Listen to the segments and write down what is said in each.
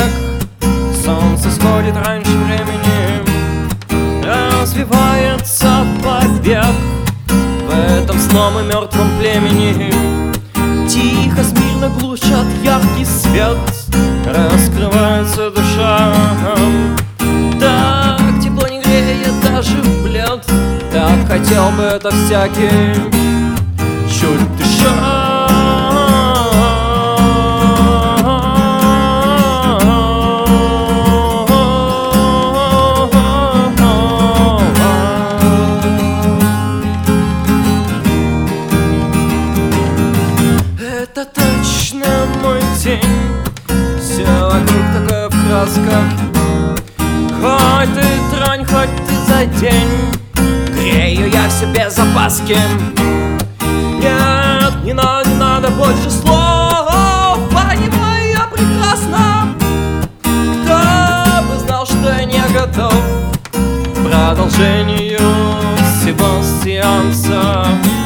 Солнце сходит раньше времени, развивается побег в этом злом и мертвом племени. Тихо, смирно глушат яркий свет, раскрывается душа. Так тепло не греет даже плед, так хотел бы это всякий, чуть дыша. Это точно мой день, все вокруг такое в красках. Хоть ты тронь, хоть ты задень, грею я все без опаски. Нет, не надо больше слов, понимаю я прекрасно. Кто бы знал, что я не готов к продолжению всего сеанса.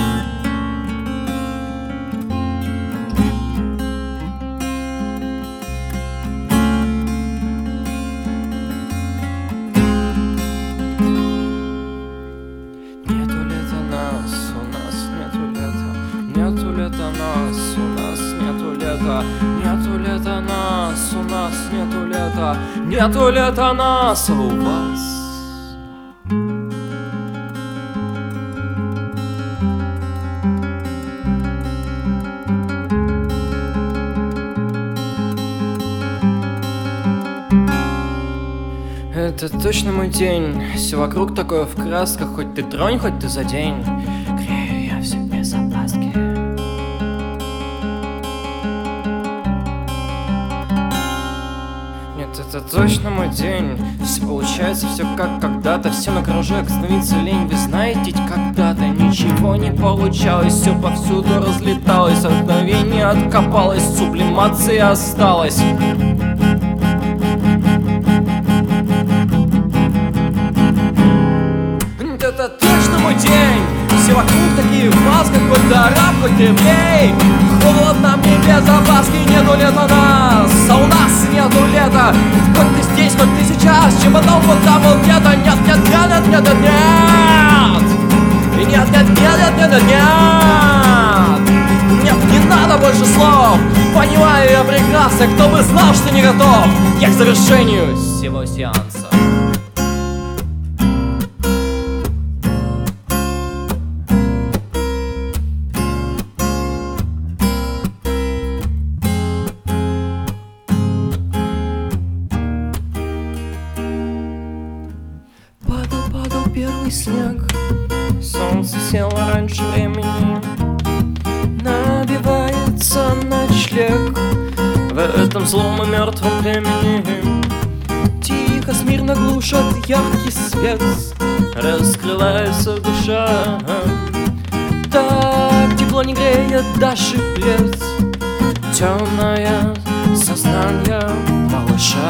Нету лета нас, у нас нету лета. Нету лета нас, у нас нету лета. Нету лета нас, а у вас. Это точно мой день, все вокруг такое в красках. Хоть ты тронь, хоть ты задень, грею я все без опаски. Нет, это точно мой день, все получается, все как когда-то. Все на кружок, становится лень. Вы знаете, ведь когда-то ничего не получалось, все повсюду разлеталось, вдохновение откопалось, сублимация осталась. Это точно мой день, все вокруг такие в масках, хоть ты араб, хоть ты еврей. Холодно мне без опаски, нету лета нас, а у нас нету лета. Хоть ты здесь, хоть ты сейчас, чем потом вот там вот где-то. Нет, нет, нет, нет, нет, нет. И нет, нет, нет, нет, нет, нет, нет. Нет, не надо больше слов, понимаю я прекрасно. Кто бы знал, что не готов я к завершению всего сеанса. Падал первый снег, солнце село раньше времени, набивается ночлег в этом злом и мертвом племени. Тихо, смирно глушат яркий свет, раскрывается душа. Так тепло не греет даже плед, темное сознание малыша.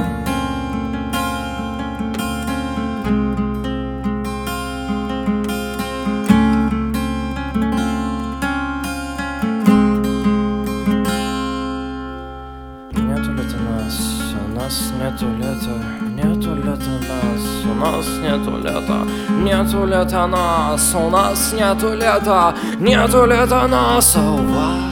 Нету лета нас, у нас нету лета. Нету лета нас, у нас нету лета. Нету лета нас, а у вас.